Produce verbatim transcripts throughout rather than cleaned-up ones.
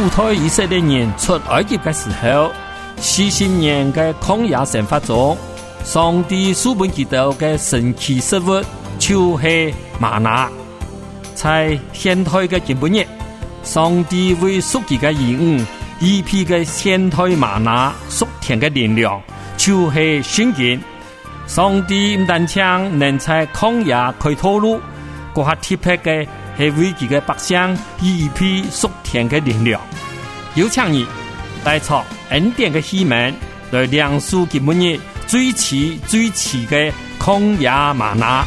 主推以色列人出埃及的时候，四十年的曠野生活中，上帝赐本基督的神奇食物就是玛拿。在现代的今日，上帝为属己的兒女預備嘅現代瑪拿屬天嘅力量，就是聖經。上帝唔單將能在曠野開道路，嗰下特別嘅係為佢嘅百姓預備屬天嘅力量。有請你帶出恩典嘅希望，來亮出今日最遲最遲嘅曠野瑪拿。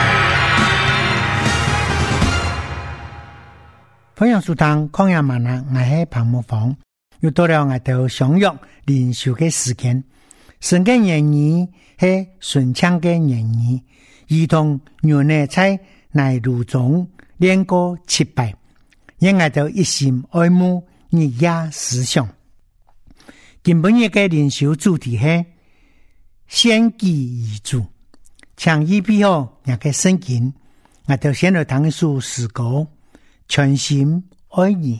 歡迎收聽曠野嗎哪，我係彭木芳，又到了我哋相約靈修嘅時間。神嘅言語係順暢嘅言語，如同牛奶在奶爐中煉過七百，因我哋一心愛慕日夜思想。今本日嘅靈修主題係獻祭儀主，請預備好日嘅聖經，我哋先來讀一首詩歌。全心愛你，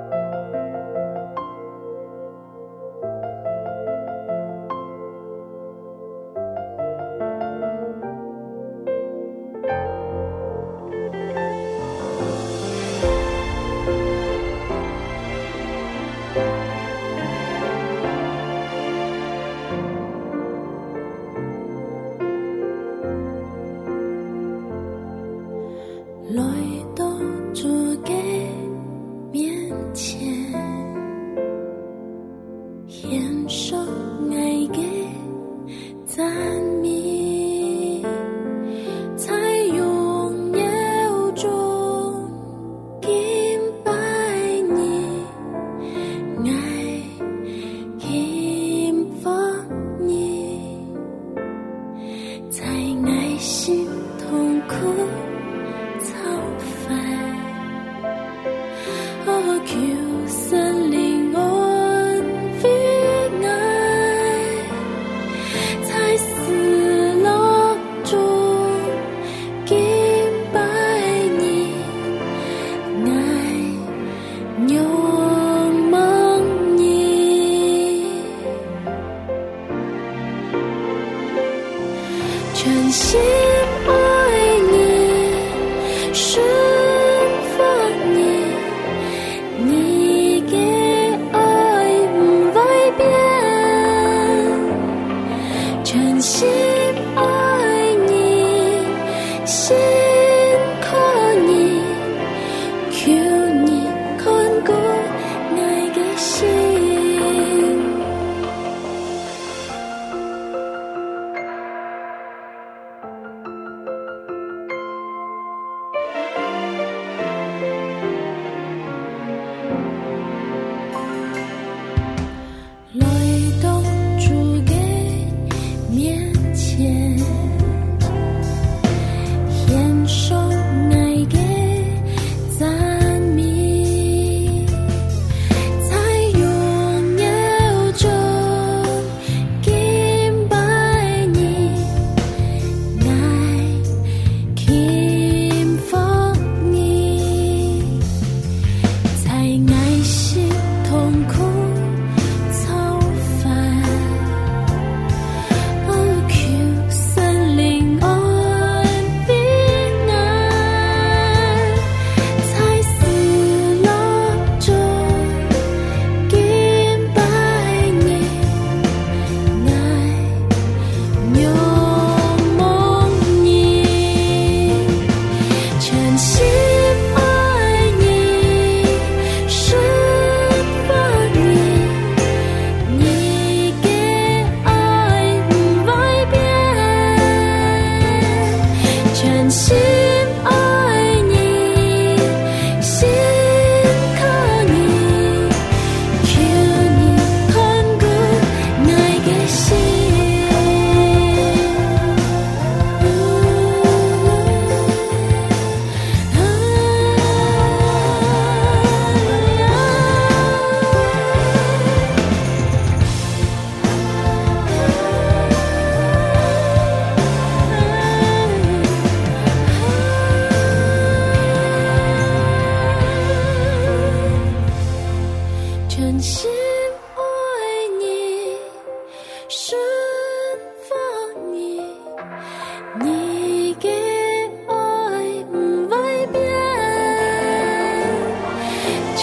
來到主嘅面前，獻上愛嘅讚美，在榮耀中敬拜你，愛敬奉你，在愛心痛苦求神靈安慰愛，在死樂中敬拜你，愛仰望你，全心愛你，順服你。你給愛不改變，全心愛你，心靠你，求你看顧愛的心。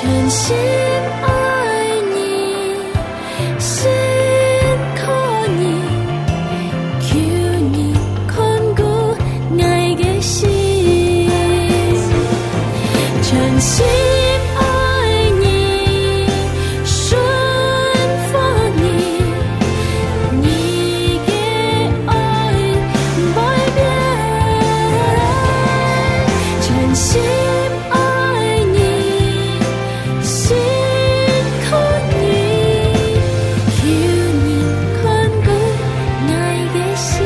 全心爱你，心靠你，求你看顾我的心，全心爱你，顺服你，你的爱不变，全心爱你，心靠你，求你看顾我的心。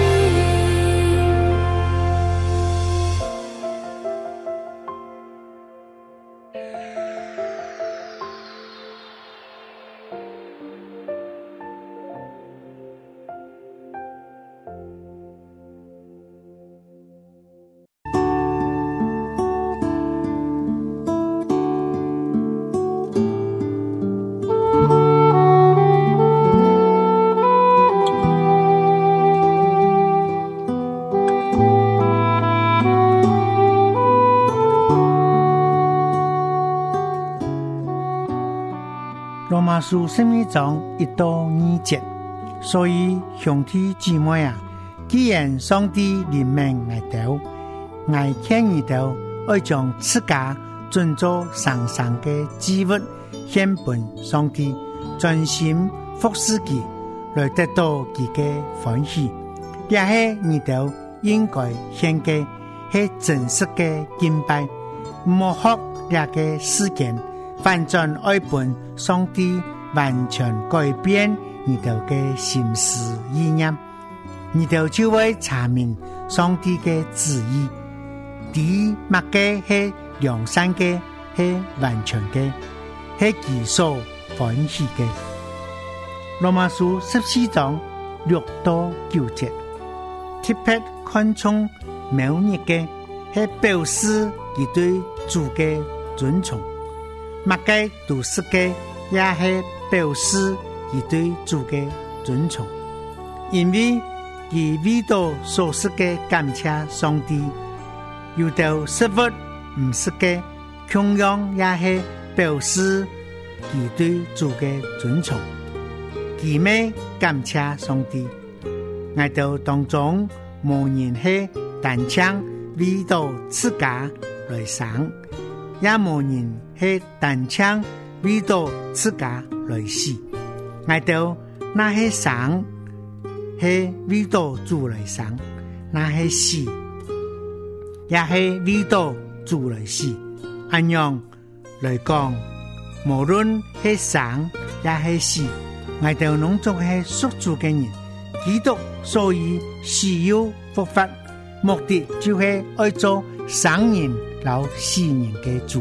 罗马书十二章一到二节，所以兄弟姊妹啊，既然上帝怜悯我哋，我劝你哋要將自家盡做上上嘅祭物獻本上帝，專心服侍佢，來得到佢嘅歡喜。這係你哋應該獻嘅係真實嘅敬拜，唔好學呢個事件。反轉愛本上帝完全改變你哋嘅心思意念，你哋就會查明上帝嘅旨意，啲乜嘅係良善嘅，係完全嘅，係佢所歡喜嘅。羅馬書十四章六到九節，特別看重每日嘅係表示佢對主嘅尊崇。麥嘅讀書嘅也係表示佢對主嘅尊崇，因為佢為到所說嘅感謝上帝，有到食物唔食嘅，同樣也係表示佢對主嘅尊崇。佢咩感謝上帝，我到當中無人係單槍為到自家來生，也無人係單槍為到自家來死。我到那係生係為到主來生，那係死也係為到主來死。按樣來講，無論係生也係死，我到農族係屬主嘅人，基督所以是有復活，目的就係愛做生人老死人嘅主。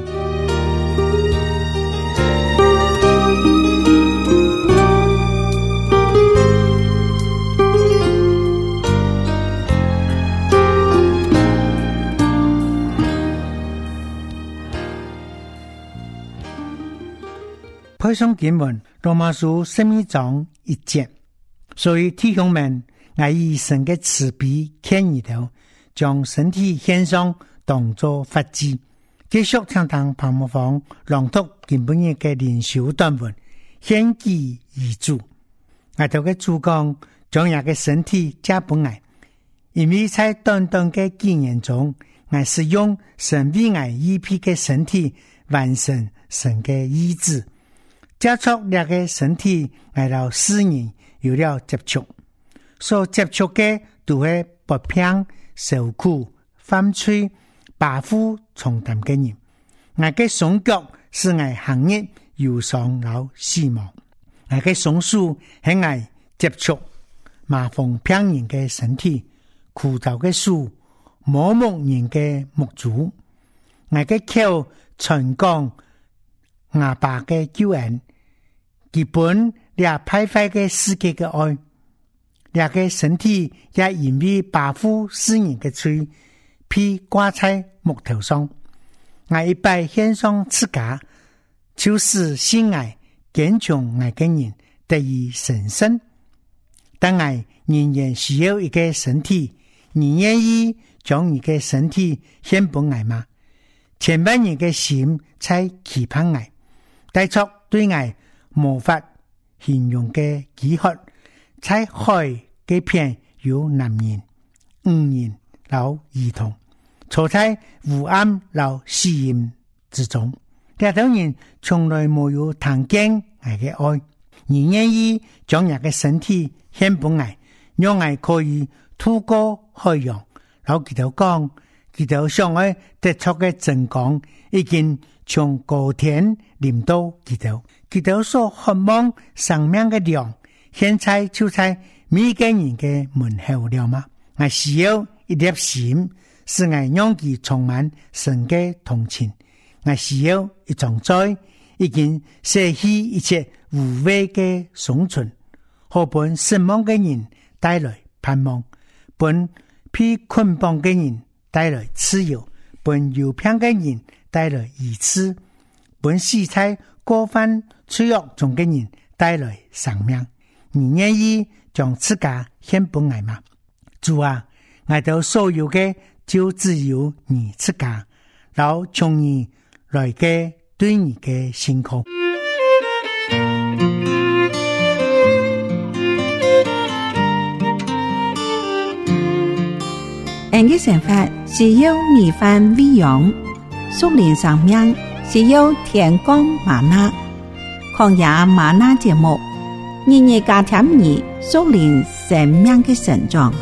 配上經文羅馬書十二章一節，所以弟兄們，我以神嘅慈悲勸你哋，將身體獻上當作活祭。繼續聽聽彭木芳朗讀今本日嘅靈修短文，獻祭而主。我哋嘅主講將人嘅身體加本愛，因為在短短嘅幾年中，我是用神為我預備嘅身體完成神嘅意志。接觸呢個身體，我到私人有了接觸，所接觸嘅都係不平、受苦、犯罪、把負重擔嘅人。我嘅雙腳是我行業憂傷到死亡，我嘅雙手係我接觸麻風病人嘅身體，枯燥嘅樹、麻木人嘅木竹，我嘅口傳講阿爸嘅救恩。基本倆派發嘅世界嘅愛，倆嘅身體也因為把負世人嘅罪，被掛在木頭上。我一擺獻上自家，就是心愛堅強愛嘅人得以神聖。但我仍然需要一個身體，你願意將你嘅身體獻俾我嗎？千萬人嘅心才期盼我。 帶出對愛無法形容嘅幾何，在海嘅片有男人、女人、老兒童，坐在烏暗老死蔭之中。呢種人從來沒有談見愛嘅愛，而願意將人嘅身體獻本愛，讓愛可以渡過海洋。然後佢就講，佢就想愛得出嘅真光已經從高天臨到佢就，佢就所渴望生命嘅糧，現在就在每個人嘅門口了嗎？我需要一粒心，使我讓佢充滿神嘅同情。我需要一種災，已經捨棄一切無謂嘅生存，可本失望嘅人帶來盼望，本被捆綁嘅人帶來自由，本有病嘅人帶來醫治，本死在過犯罪惡中嘅人帶來生命。你願意將自家獻本愛嗎？主啊，我哋所有嘅就只有你自家，然後從你來嘅對你嘅辛苦。 人嘅想法是要米飯餵養，屬靈生命是要天光嗎哪。曠野嗎哪節目，日日加添你屬靈生命嘅成長。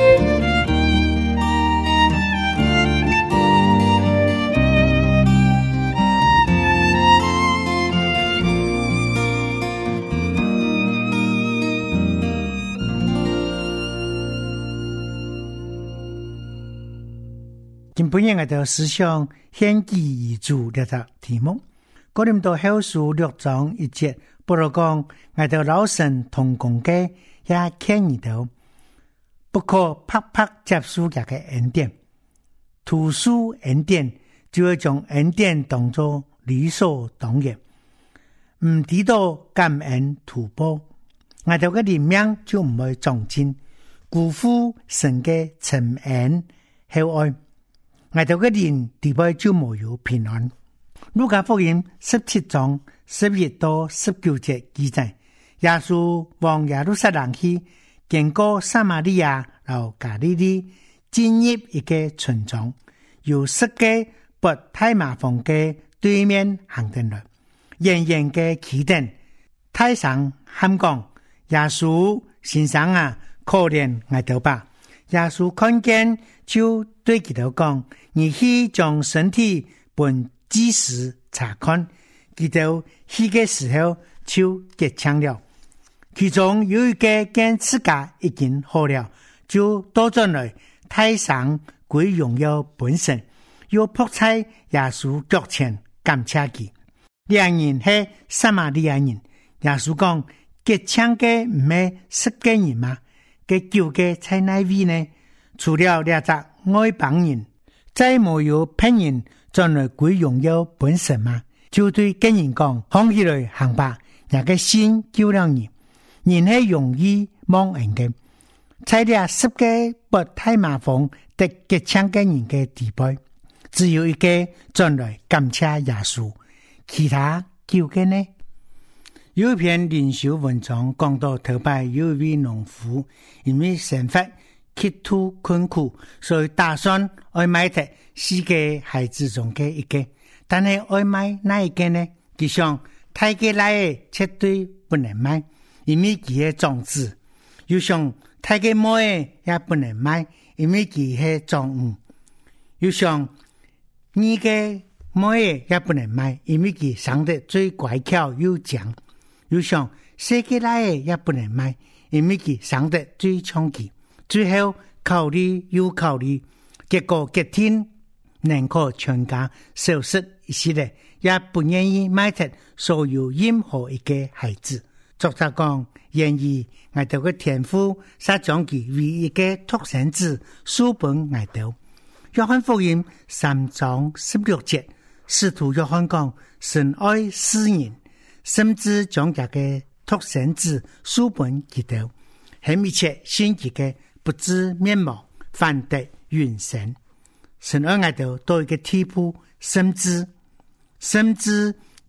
今本日我哋思想獻祭與主呢個題目，哥林多後書六章一節，保羅講我哋老神同工嘅也勸你哋，不可拍拍接受佢嘅恩典，圖書恩典就會將恩典當作理所當然，唔知道感恩圖報，我哋嘅靈命就唔會長進，辜負神嘅慈恩厚愛。我哋嘅人地位就冇有平安。路加福音十七章十一到十九節記載，耶穌往耶路撒冷去，經過撒瑪利亞和加利利，進入一個村莊，由十個伯太麻風嘅對面行進來，遠遠嘅企定，太上喊講：耶穌先生啊，可憐我哋吧！耶穌看見就對佢哋講：你去將身體本祭司查看，佢哋去嘅時候就結槍了。其中有一個見自家已經好了，就倒轉來太上歸榮耀本身，又仆在耶穌腳前感謝佢。兩人係撒瑪利亞人，耶穌講：結槍嘅唔係十個人嗎？嘅九個在哪位呢？除了兩隻外邦人，再沒有騙人轉來歸榮耀本身嗎？就對跟人講：放起來行吧，那個心救了你。人係容易忘恩嘅，在這十個不太麻煩得結槍嘅人嘅地位，只有一個轉來感謝耶穌，其他九個呢？有一篇靈修文章講到頭擺有一位農夫，因為生活極度困苦，所以打算愛買的四個孩子中嘅一個，但係愛買哪一個呢？佢想太個來嘅絕對不能買，因為佢係長子；又想太個妹嘅也不能買，因為佢係長女；又想二個妹嘅也不能買，因為佢生得最乖巧又強。又想四個來嘅也不能買，因為佢生得最聰奇。最後考慮又考慮，結果決定能夠全家消失一些咧，也不願意買得所有任何一個孩子。作者講，願意我哋嘅天父撒將佢為一個獨生子書本我哋。約翰福音三章十六節，使徒約翰講：神愛世人，甚至將佢嘅獨生子書本佢哋，係一切信佢嘅不知滅亡，反得永生。神愛我哋到一個地步，甚至甚至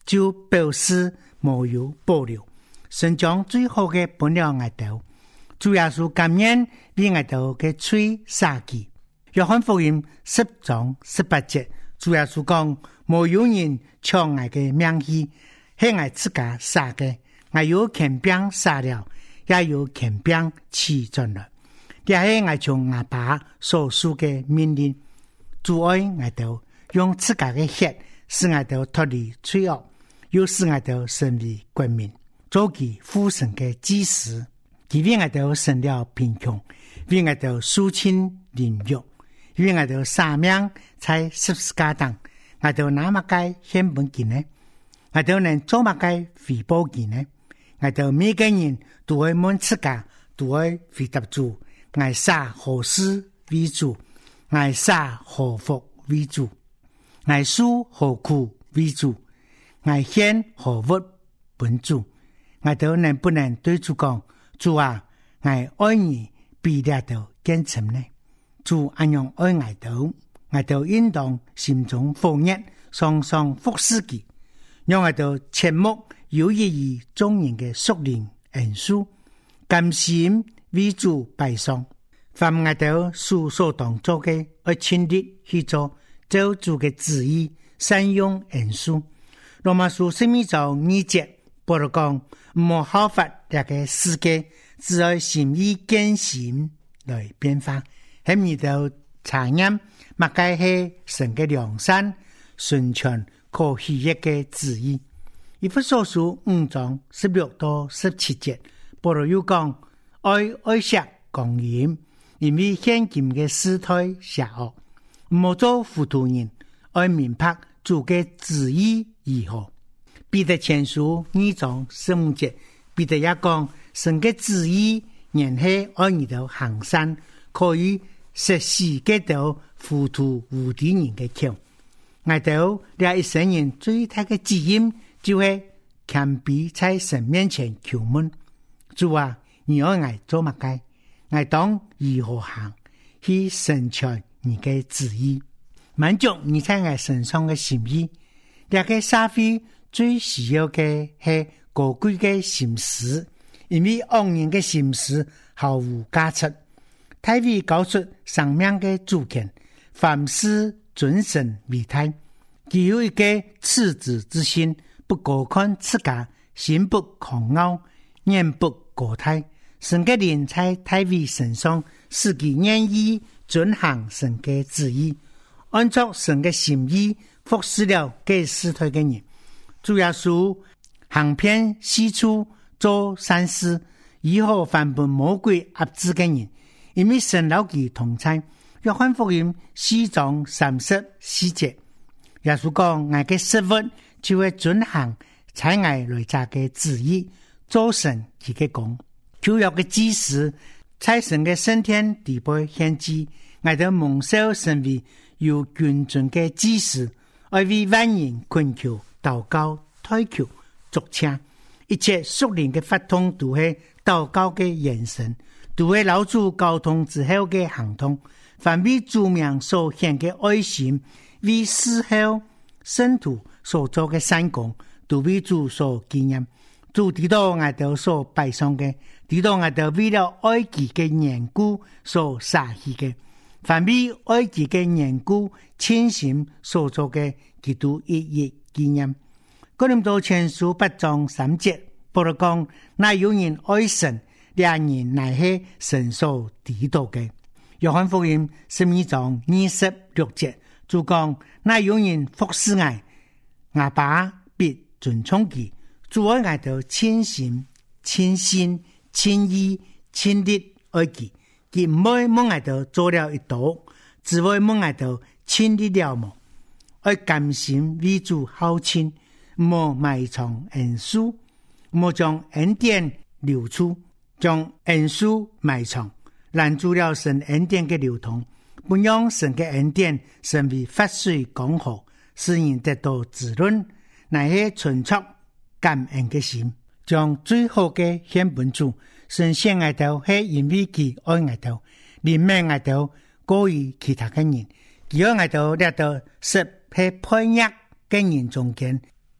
就表示无有保留。神将最好的本了我哋，主耶穌甘願為我哋嘅嘴撒記。約翰福音十章十八節，主耶穌講：無有人搶我嘅命氣，係我自家撒嘅。我有權柄撒了，也有權柄賜盡了。這係我從阿爸所屬嘅命令。主愛我哋，用自家嘅血使我哋脫離罪惡，又使我哋成為國民，做其父神嘅祭司。佢為我哋成了貧窮，為我哋肅清凌辱，為我哋捨命在十字架上。我哋哪麼該獻本件呢？我哋能做乜該回報件呢？我哋每個人都會問自家，都會回答主：我捨何事為主？我捨何福為主？我受何苦為主？我獻何物本主？我哋能不能對主講：主啊，我愛你比列到更深呢？主安樣愛我哋，我哋應當心中火熱，常常服侍佢，讓我哋切莫有益於眾人嘅屬靈恩賜，甘心為主擺上。凡我哋所所當做嘅，要親力去做，做主嘅旨意，善用恩賜。羅馬書十二章二節，保羅講：唔好效法這個世界，只要心意更新來變化。喺你度查驗，乜該係神嘅良善、純全、可喜悅嘅旨意。以弗所書五章十六到十七節，保羅又講：愛愛惜公義，因為現今嘅時代邪惡，唔好做糊塗人，愛明白主嘅旨意如何。彼得前書二章十五節，彼得也講：神嘅旨意原係愛你到行善，可以實施嘅到糊塗無知人嘅橋。我哋呢一生人最大嘅責任，就係謙卑在神面前求問。主啊，你愛我做乜嘅？我當如何行去成全你嘅旨意，滿足你在我身上嘅心意。呢個社會最需要嘅係高貴嘅心思，因為惡人嘅心思毫無價值。大衛告訴生命嘅主權，凡事尊神為大，佢有一個赤子之心，不高看自家，心不狂傲，眼不過態。神嘅靈在大衛身上，使佢願意遵行神嘅旨意，按照神嘅心意服侍了給世代嘅人。主耶穌行遍四處做善事，以後反本魔鬼壓制嘅人，因為神老佢同在。約翰福音四章三十四節，耶穌講：我嘅食物就會遵行在我來家嘅旨意，做神佢嘅工。舊約嘅祭司在神嘅聖天地背獻祭，我哋蒙受成為有君尊嘅祭司，愛為萬人困求、禱告、代求、祝請，一切屬靈嘅發通都係禱告嘅眼神，都係老主交通之後嘅行動。凡為主名所獻嘅愛心，為事後聖徒所做嘅善功，都為主所紀念。主知道我哋所擺上嘅，知道我哋為了愛己嘅緣故所捨棄嘅，凡為愛己嘅緣故親心所做嘅，佢都一一紀念。哥林多前書八章三節，保羅講：那有人愛神，兩人乃係神所知道嘅。約翰福音十二章二十六節，主講：那有人服侍我，我爸必尊重佢。主愛我哋親心、親心、親意、親力愛佢，佢唔會蒙我哋做了一道，只會蒙我哋親力了無。愛甘心為主孝親，唔好埋藏恩賜，唔好將恩典流出，將恩賜埋藏，攔住了神恩典嘅流通，不讓神嘅恩典成為發水江河，使人得到滋潤，乃係存出感恩嘅心，將最好嘅獻本主。神先愛到係因為佢愛愛到，憐憫愛到過於其他嘅人，佢愛愛到咧到實係配額嘅人中間，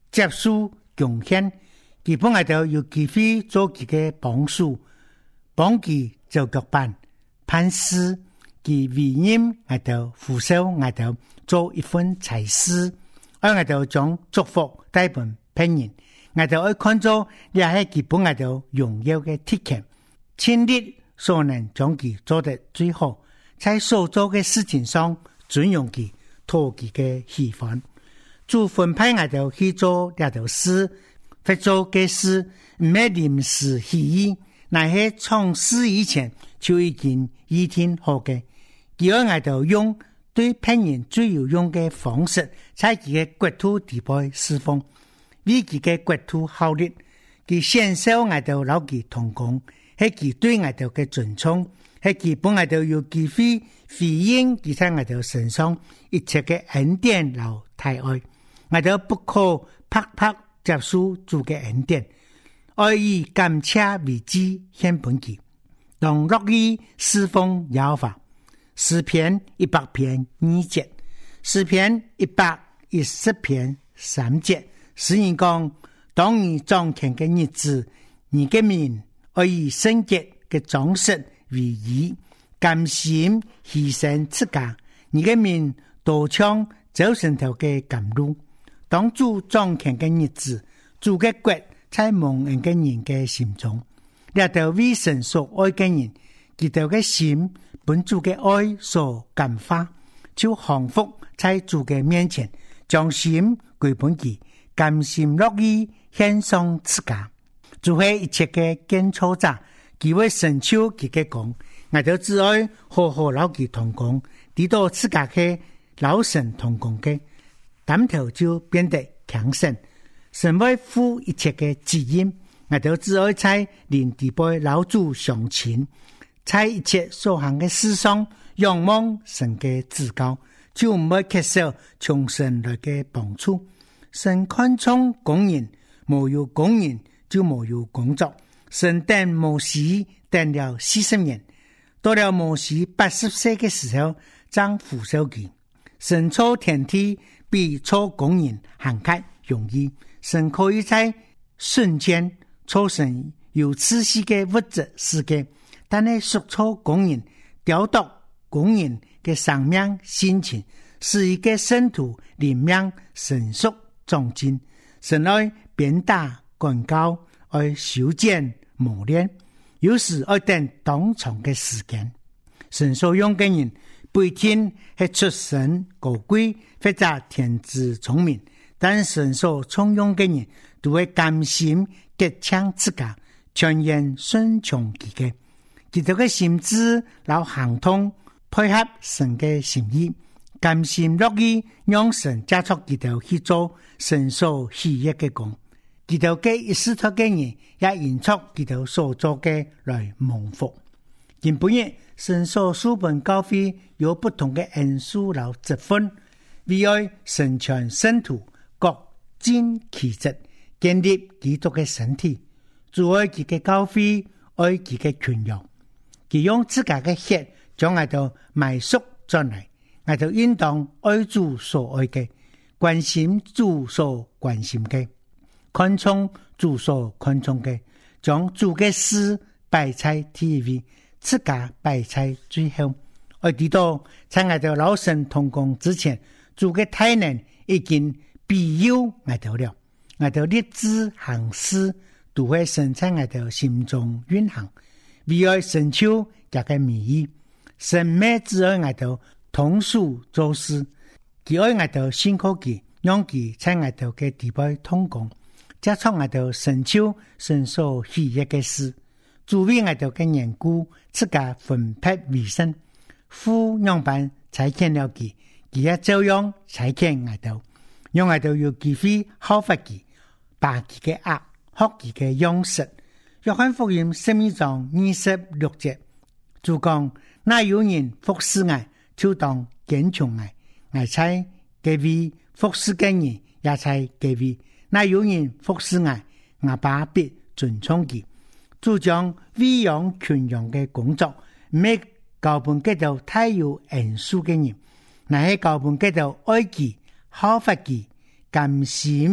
接受贡献，基本外头有机会做佢嘅幫手，幫佢做腳板、判事，佢委任外頭扶手外頭做一份差事，而外頭將祝福帶本聘人，外頭愛看做也係基本外頭榮耀嘅鐵鉗，盡力所能將佢做得最好，在所做嘅事情上尊重佢，討佢嘅喜歡。主分派外頭去做呢條事，或做嘅事唔係臨時起意，乃係創事以前就已經預定好嘅。佢喺外頭用對聘人最有用嘅方式，在佢嘅國土地位釋放，為佢嘅國土效力。佢獻上外頭老佢同工，係佢對外頭嘅尊重，係佢本外頭有機會回應佢喺外頭身上一切嘅恩典和大愛。我哋不可拍拍接受主嘅恩典，愛以感謝為祭獻本己，當樂意侍奉耶和華。詩篇一百篇二節，詩篇一百一十篇三節，詩人講：當你掌權嘅日子，你嘅面愛以聖潔嘅裝飾為義，甘心犧牲自家，你嘅面多唱走上頭嘅甘露。當主掌權嘅日子，主嘅國在蒙恩嘅人嘅心中，呢度為神所愛嘅人，佢哋嘅心本主嘅愛所感化，就降服在主嘅面前，將心歸本己，甘心樂意獻上自家。主係一切嘅建造者，佢會成就佢嘅功，我哋只愛好好老佢同工，直到自家嘅老神同工嘅。擔頭就變得強盛，神會負一切嘅責任，我哋只愛在連地背老主上前，在一切所行嘅事上仰望神嘅至高，就唔會缺少從神來嘅幫助。神看重工人，沒有工人就沒有工作。神等摩西等了四十年，到了摩西八十歲嘅時候，將扶手佢。神造天地比造工人還較容易，神可以在瞬間造成有秩序嘅物質世界，但係塑造工人、雕琢工人嘅生命心情，是一個聖徒靈命成熟壯進。神愛鞭打管教，愛修剪磨練，有時愛等當場嘅時間。神所用嘅人不一定係出身高貴或者天資聰明，但神所重用嘅人都會甘心潔淨自家，全然順從佢嘅，佢哋嘅心智老行通，配合神嘅心意，甘心樂意讓神加速佢哋去做神所喜悅嘅工。佢哋嘅一世托嘅人也引出佢哋所做嘅來蒙福。今本日神所書本教會有不同嘅恩賜和職分，為愛成全聖徒，各盡其職，建立基督嘅身體。主愛佢嘅教會，愛佢嘅群羊，佢用自家嘅血將我哋埋贖進來，我哋應當愛主所愛嘅，關心主所關心嘅，看重主所看重嘅，將主嘅事擺在第一位，自家擺在最後。我知道在我哋老神同工之前，主嘅大能已經庇佑我哋了，我哋立志行事都會神在我哋心中運行，為愛成就這個美意。神咩只愛我哋同屬做事，佢愛我哋辛苦佢，讓佢在我哋嘅地位同工，加速我哋成就神所喜悅嘅事。主為我哋嘅緣故，自家分配為聖，父樣板差遣了佢，佢也照樣差遣我哋，讓我哋有機會效法佢，把佢嘅惡學佢嘅樣式。約翰福音十二章二十六節，主講：那有人服侍我，就當跟從我；我猜佢位服侍嘅人，也猜佢位。那有人服侍我，我把必尊重佢。主將餵養群羊嘅工作，唔係交辦給到太有恩賜嘅人，乃係交辦給到愛佢、效法佢、甘心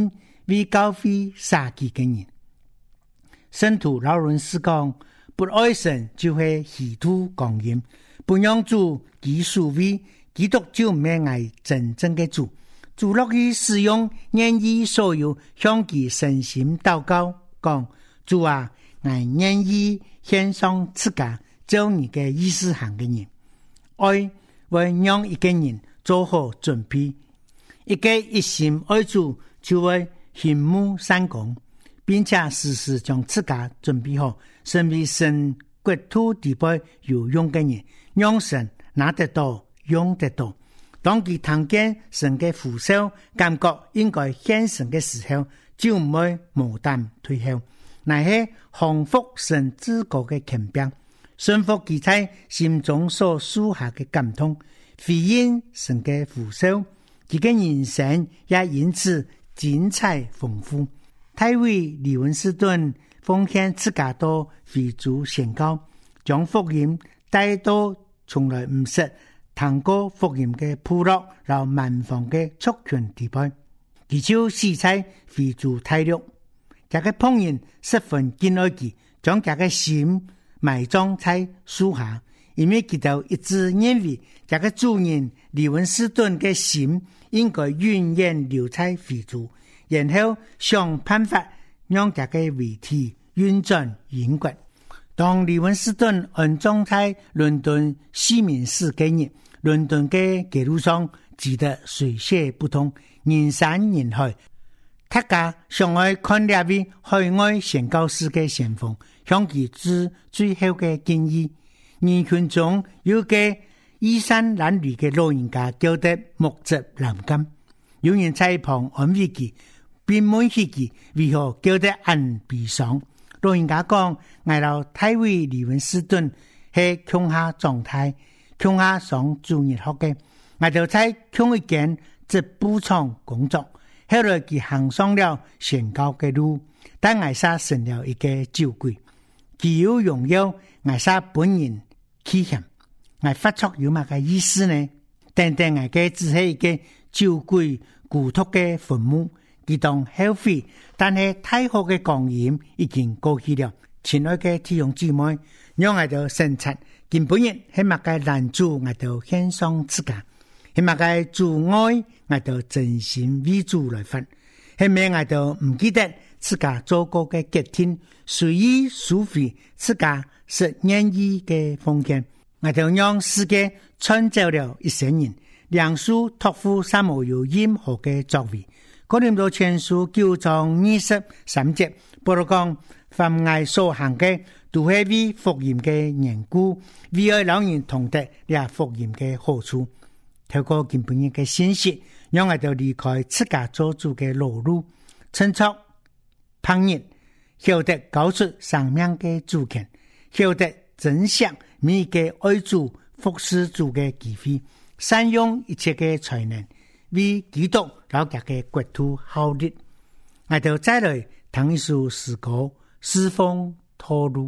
为教会杀己的人。圣徒劳伦斯讲，不爱神就会虚度光阴，不让主其所为，基督就唔系爱真正的主。主乐意使用愿意所有向其诚心祷告，讲主啊，我愿意献上自家，做你的意思行的人。爱会让一个人做好准备，一个一心爱主就会心目善光，并且时时将自家准备好，成为神国土地位有用的人，让神拿得到用得到。當佢聽見神嘅呼召，感覺應該獻神嘅時候，就唔會無膽退後，乃係降服神之國嘅權柄，順服佢在心中所屬下嘅感動，回應神嘅呼召，佢嘅人生也因此精彩豐富。大衛李文斯頓奉獻自家到非洲宣教，將福音帶到從來唔識通過福音嘅部落，然後民防嘅族群地位，佢就死在非洲大陸。這個烹人十分敬愛佢，將這個心埋葬在樹下，因為佢就一直認為這個主人李文斯頓嘅心應該永遠留在非洲，然後想辦法讓這個遺體運轉英國。當李文斯頓安葬在倫敦西敏寺嘅日，倫敦嘅街路上擠得水泄不通，人山人海。大家上愛看兩位海外宣教士嘅先鋒，向佢致最後嘅建議。人群中有個衣衫襤褸嘅老人家叫得目直難禁，有人在旁安慰佢，並問起佢為何叫得暗悲傷。老人家講，挨到大衛李文斯頓係鄉下狀態，鄉下上主日學嘅，挨到在鄉一間織布廠工作，後來佢行上了宣教嘅路，但挨沙成了一個酒鬼，佢有榮耀，挨沙本人欺險，挨發出有乜嘅意思呢？等等挨嘅只係一個酒鬼孤獨嘅墳墓。佢當後悔，但係太好嘅光陰已經過去了。親愛嘅弟兄姊妹，讓我哋審察，根本人係乜嘅攔阻我哋獻上自家，係乜嘅阻礙我哋真心為主來活，係咪我哋唔記得自家做過嘅決定，隨意收回自家是願意嘅奉獻，我哋讓世界創造了一些人，梁書託付三無有任何嘅作為。哥林多前書九章二十三節，保羅講，凡愛所行嘅，都係為福音嘅緣故，為愛老人同得也福音嘅好處。透過根本人嘅信息，讓我哋離開自家做主嘅路路，趁作旁人，曉得搞出生命嘅主權，曉得珍惜每個愛主服侍主嘅機會，善用一切嘅才能。為基督老家嘅國土效力，我哋再來聽一首詩歌，侍奉道路。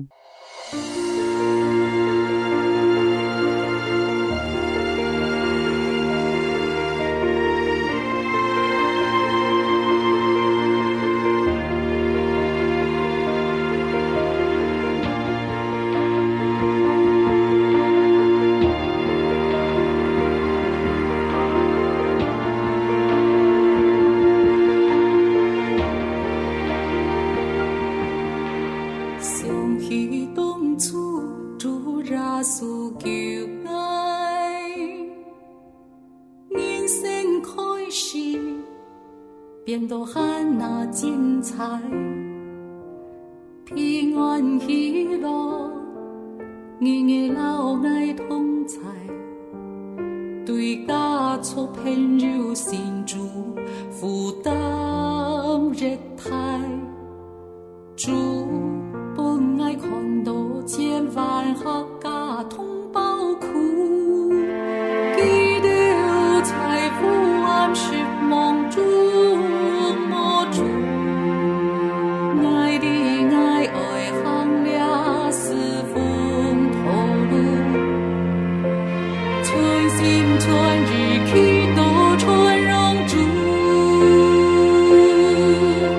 變到很那精彩，平安喜樂，日日老愛同在，對家族朋友心主負擔日太，主本愛看到千萬客家同胞苦，記得財富安是夢中。春日去到春容主，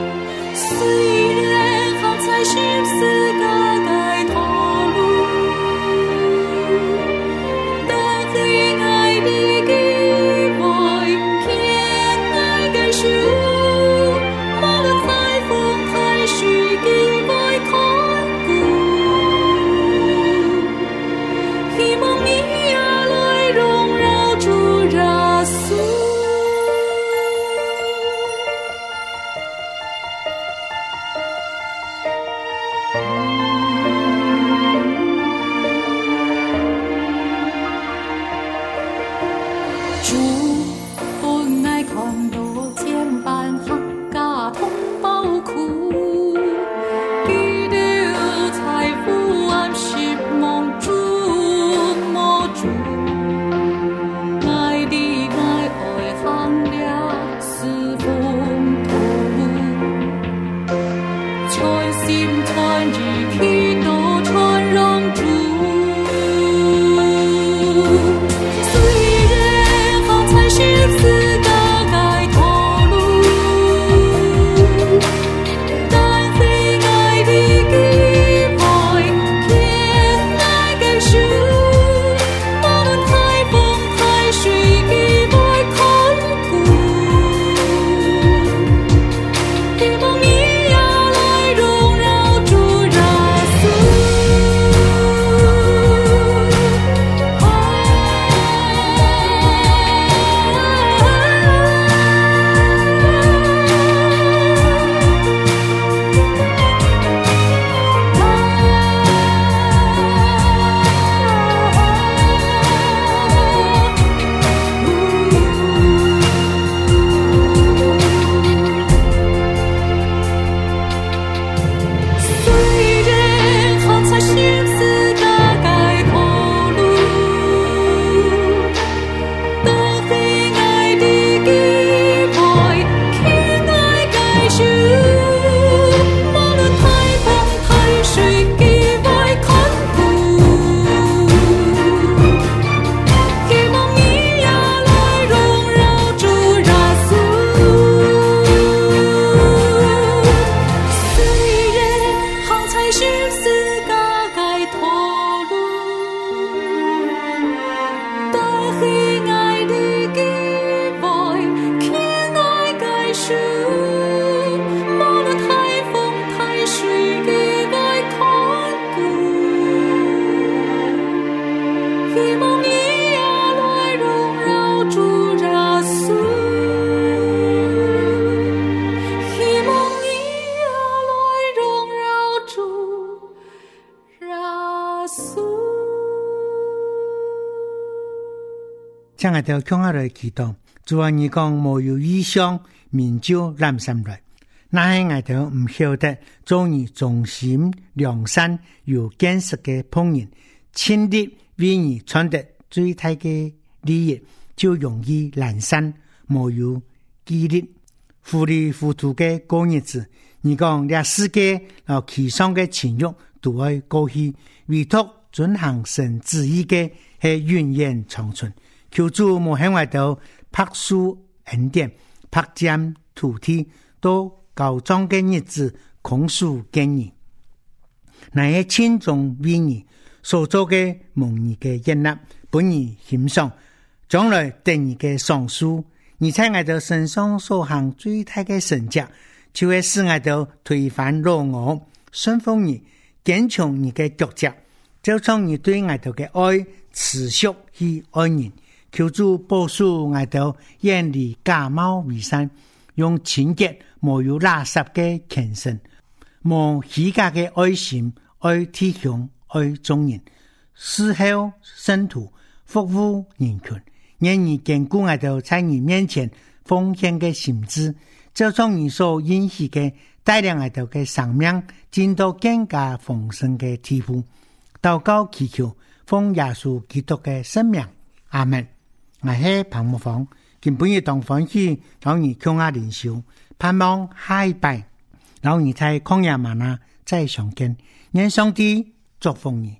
我哋向下來祈禱，主啊，你講無有異象，民就染上來。那係我哋唔曉得，做你忠心良善有見識嘅僕人，親力為你傳達最大嘅利益，就容易懶散，無有紀律，糊裡糊塗嘅過日子。你講這世界和其上嘅情欲都會過去，唯獨遵行神旨意嘅係永遠長存。求主無向外頭拍樹恩典，拍佔土地，都高壯嘅日子空數見你。那些千種為你所做嘅蒙你嘅悅納，本你欣賞，將來得你嘅賞賜。你在我哋身上所行最大嘅神蹟，就會使我哋推翻老我，順服你，堅強你嘅腳腳，就從你對我哋嘅愛持續去愛人。求主保守我哋遠離假冒偽善，用清潔無有垃圾嘅虔誠，無虛假嘅愛心，愛弟兄，愛眾人，侍候聖徒，服務人群，願你堅固我哋在你面前奉獻嘅心志，就從你所應許嘅帶領我哋嘅生命進到更加豐盛嘅地步。禱告祈求，奉耶穌基督嘅聖名，阿門。我係彭木芳，今本日當歡喜，老你強下靈修，盼望下一拜，老你在曠野嗎哪再相見，願上帝祝福你。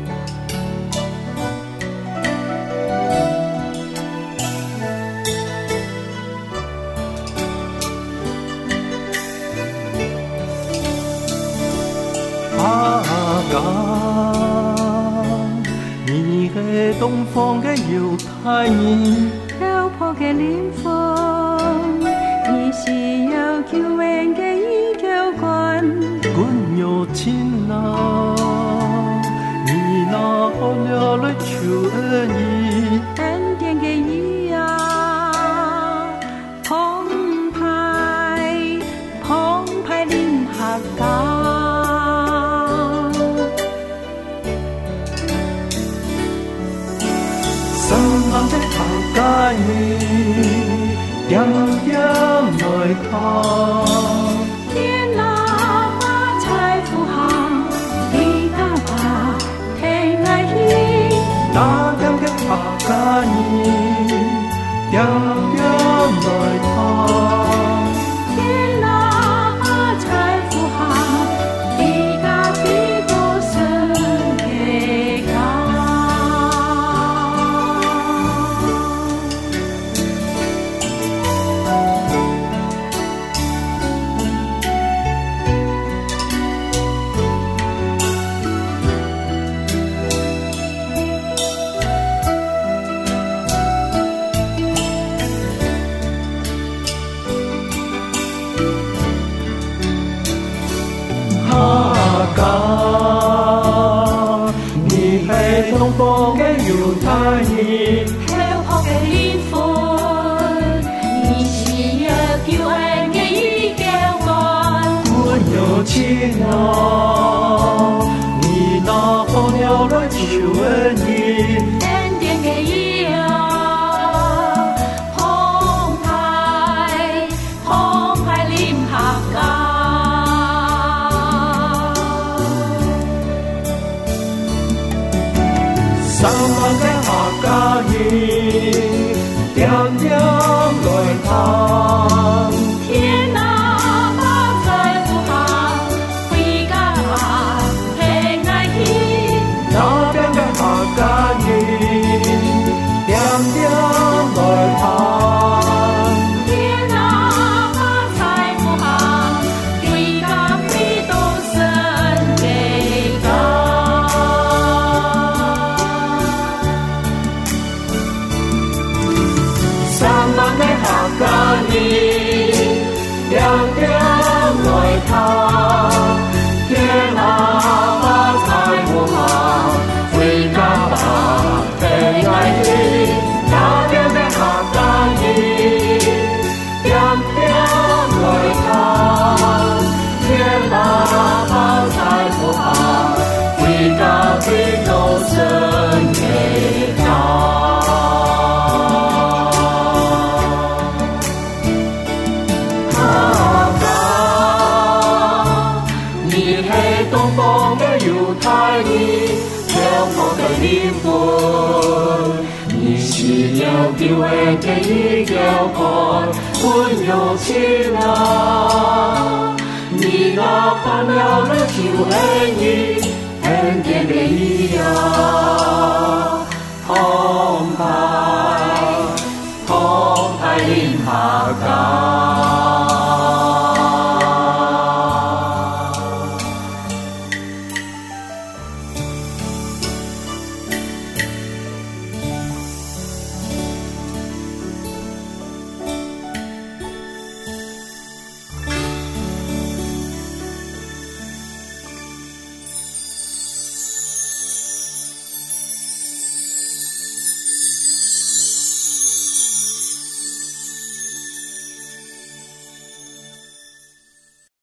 阿哥，你係東方嘅猶太人， 漂泊嘅靈魂，你是有救恩嘅依靠關， 君有情郎，你那好了了求恩義， 恩典嘅義啊，澎湃澎湃臨下港。 愛你點點來看， 天哪把財富行，你大把聽愛意， 那點嘅拍假你點點來看， 天哪把財富行，你大比多神嘅高。 東方嘅猶太人， 漂泊嘅靈魂，你是有救恩嘅依靠關， 君有情郎，你那好了來求恩義， 恩典嘅義啊，澎湃澎湃臨下港。 三萬嘅客家人，點點來看， 天哪把財富行，回家聽愛意， 那邊嘅客家人，點點來看， 天哪把財富行，回家比到神嘅高。 家人點點來看，天哪把財富行，回家吧聽愛意，那邊嘅客家人點點來看，天哪把財富行，回家比到神嘅高。 为这一条河温柔起来，你那看了了就爱你，很甜的一样，澎湃澎湃林下港。